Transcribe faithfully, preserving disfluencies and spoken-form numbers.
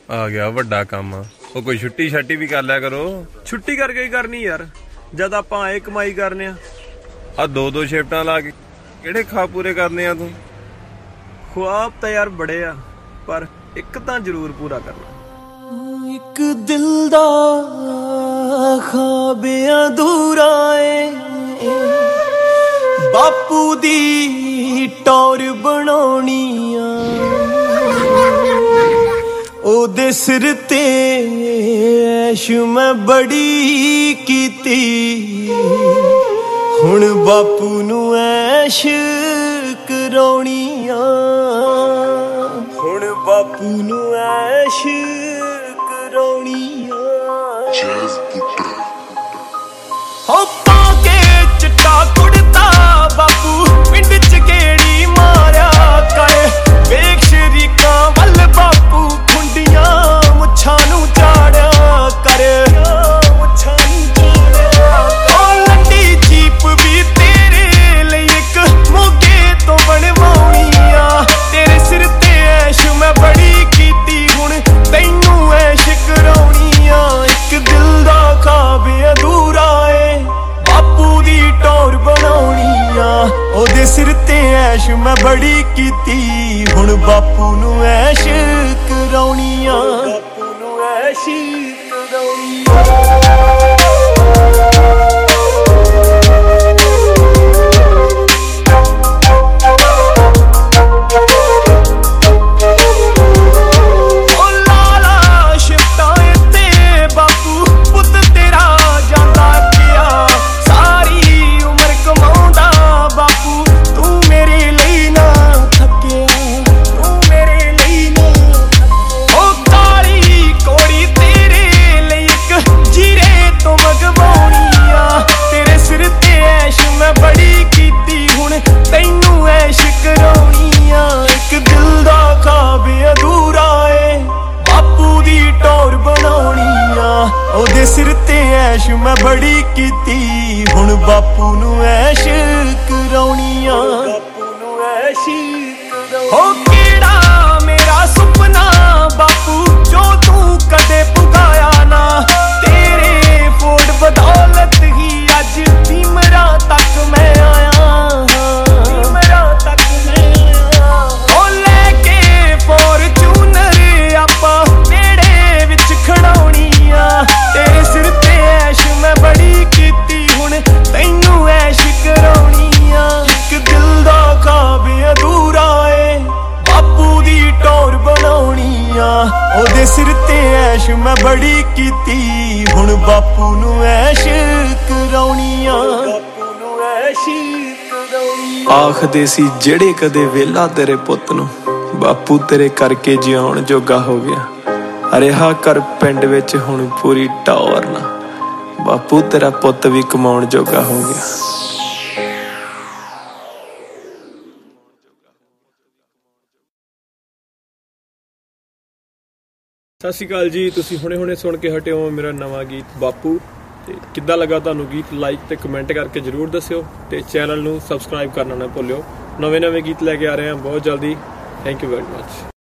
आ गया वड्डा काम। ਉਹ ਕੋਈ ਛੁੱਟੀ ਛਾਟੀ ਵੀ ਕਰ ਲਿਆ ਕਰੋ। ਛੁੱਟੀ ਕਰਕੇ ਹੀ ਕਰਨੀ ਯਾਰ, ਜਦ ਆਪਾਂ ਆਏ ਕਮਾਈ ਕਰਨੇ ਆ। ਆ ਦੋ ਦੋ ਸ਼ਿਫਟਾਂ ਲਾ ਕੇ ਕਿਹੜੇ ਖਾ ਪੂਰੇ ਕਰਨੇ ਆ ਤੂੰ? ਖੁਆਬ ਤਾਂ ਯਾਰ ਬੜੇ ਆ, ਪਰ ਇੱਕ ਤਾਂ ਜ਼ਰੂਰ ਪੂਰਾ ਕਰਨਾ। ਇੱਕ ਦਿਲ ਦਾ ਖਾਬ ਅਧੂਰਾ ਏ, ਬਾਪੂ ਦੀ ਟੌਰ ਬਣਾਉਣੀ ਆ। ਉਹਦੇ ਸਿਰ ਤੇ ਐਸ਼ ਮੈਂ ਬੜੀ ਕੀਤੀ, ਹੁਣ ਬਾਪੂ ਨੂੰ ਐਸ਼ ਕਰਾਉਣੀ ਆ। ਹੁਣ ਬਾਪੂ ਨੂੰ ਐਸ਼ ਕਰਾਉਣੀ ਆ। ਹੋ ਪਾ ਕੇ ਚਿੱਟਾ ਕੁੜਤਾ ਬਾਪੂ ਪਿੰਡ ਚ ਗੇੜੀ ਮਾਰਿਆ ਕਰ, ਵੇਖ ਸ਼ਰੀਕਾਂ ਵੱਲ ਬਾਪੂ ਖੁੰਡੀਆਂ ਮੁੱਛਾਂ ਨੂੰ ਝਾੜਿਆ ਕਰ। ਮੁੱਛਾਂ ਨੂੰ ਝਾੜਿਆ ਕਰ। ਲੰਡੀ ਜੀਪ ਵੀ ਤੇਰੇ ਲਈ ਇੱਕ ਮੋਗੇ ਤੋਂ ਬਣਵਾਉਣੀ ਆ। ਤੇਰੇ ਸਿਰ ਤੇ ਐਸ਼ ਮੈਂ ਬੜੀ ਕੀਤੀ, ਹੁਣ ਤੈਨੂੰ ਐਸ਼ ਕਰਾਉਣੀ ਆ। ਇੱਕ ਦਿਲ ਦਾ ਖਾਬ ਅਧੂਰਾ ਏ, ਬਾਪੂ ਦੀ ਟੌਰ ਬਣਾਉਣੀ ਆ। ਉਹਦੇ ਸਿਰ ਤੇ ਐਸ਼ ਮੈਂ ਬੜੀ ਕੀਤੀ, ਹੁਣ ਬਾਪੂ ਨੂੰ ਐਸ਼ ਕਰਾਉਣੀ ਆ। ਬਾਪੂ ਨੂੰ ਐਸ਼ ਕਰਾਉਣੀ ਆ। ਉਹਦੇ ਸਿਰ ਤੇ ਐਸ਼ ਮੈਂ ਬੜੀ ਕੀਤੀ, ਹੁਣ ਬਾਪੂ ਨੂੰ ਐਸ਼ ਕਰਾਉਣੀ ਆ। ਬਾਪੂ ਨੂੰ ਐਸ਼ ਕਰਾਉਣੀ। ਹੋ ਕਿਹੜਾ ਮੇਰਾ ਸੁਪਨਾ ਬਾਪੂ ਜੋ ਤੂੰ ਕਦੇ ਪੁਗਾਇਆ ਨਾ, ਤੇਰੇ ਫੋੜ ਬਦੌਲਤ ਹੀ ਅੱਜ ਭੀਮਰਾਂ ਤੱਕ ਮੈਂ ਆਇਆ। ਭੀਮਰਾਂ ਤੱਕ ਮੈਂ ਆਇਆ। ਉਹ ਲੈ ਕੇ ਫੋਰਚੂਨਰ ਆਪਾਂ ਨੇੜੇ ਵਿੱਚ ਖੜਾਉਣੀ ਆ। ਤੇਰੇ ਸਿਰ ਤੇ ਐਸ਼ ਮੈਂ ਬੜੀ ਕੀਤੀ, ਹੁਣ ਤੈਨੂੰ ਐਸ਼ ਕਰਾਉਣੀ ਆ। ਇੱਕ ਦਿਲ ਦਾ ਖਾਬ ਅਧੂਰਾ ਏ, ਬਾਪੂ ਦੀ ਟੌਰ ਬਣਾਉਣੀ ਆ। ਉਹਦੇ ਸਿਰ ਤੇ ਐਸ਼ ਮੈਂ ਬੜੀ ਕੀਤੀ, ਹੁਣ ਬਾਪੂ ਨੂੰ ਐਸ਼ ਕਰਾਉਣੀ ਆ। ਬਾਪੂ ਨੂੰ ਐਸ਼ ਕਰਾਉਣੀ ਆ। ਆਖਦੇ ਸੀ ਜਿਹੜੇ ਕਦੇ ਵੇਲਾ ਤੇਰੇ ਪੁੱਤ ਨੂੰ, ਬਾਪੂ ਤੇਰੇ ਕਰਕੇ ਜਿਉਣ ਜੋਗਾ ਹੋ ਗਿਆ। ਰਿਹਾ ਕਰ ਪਿੰਡ ਵਿੱਚ ਹੁਣ ਪੂਰੀ ਟੌਰ ਨਾ, ਬਾਪੂ ਤੇਰਾ ਪੁੱਤ ਵੀ ਕਮਾਉਣ ਜੋਗਾ ਹੋ ਗਿਆ। ਸਤਿ ਸ਼੍ਰੀ ਅਕਾਲ ਜੀ, ਤੁਸੀਂ ਹੁਣੇ ਹੁਣੇ ਸੁਣ ਕੇ ਹਟੇ ਹੋ ਮੇਰਾ ਨਵਾਂ ਗੀਤ ਬਾਪੂ। ਤੇ ਕਿੱਦਾਂ ਲੱਗਾ ਤੁਹਾਨੂੰ ਗੀਤ? ਲਾਈਕ ਤੇ ਕਮੈਂਟ ਕਰਕੇ ਜ਼ਰੂਰ ਦੱਸਿਓ, ਤੇ ਚੈਨਲ ਨੂੰ ਸਬਸਕ੍ਰਾਈਬ ਕਰਨਾ ਨਾ ਭੁੱਲਿਓ। ਨਵੇਂ ਨਵੇਂ ਗੀਤ ਲੈ ਕੇ ਆ ਰਹੇ ਹਾਂ ਬਹੁਤ ਜਲਦੀ। Thank you very much.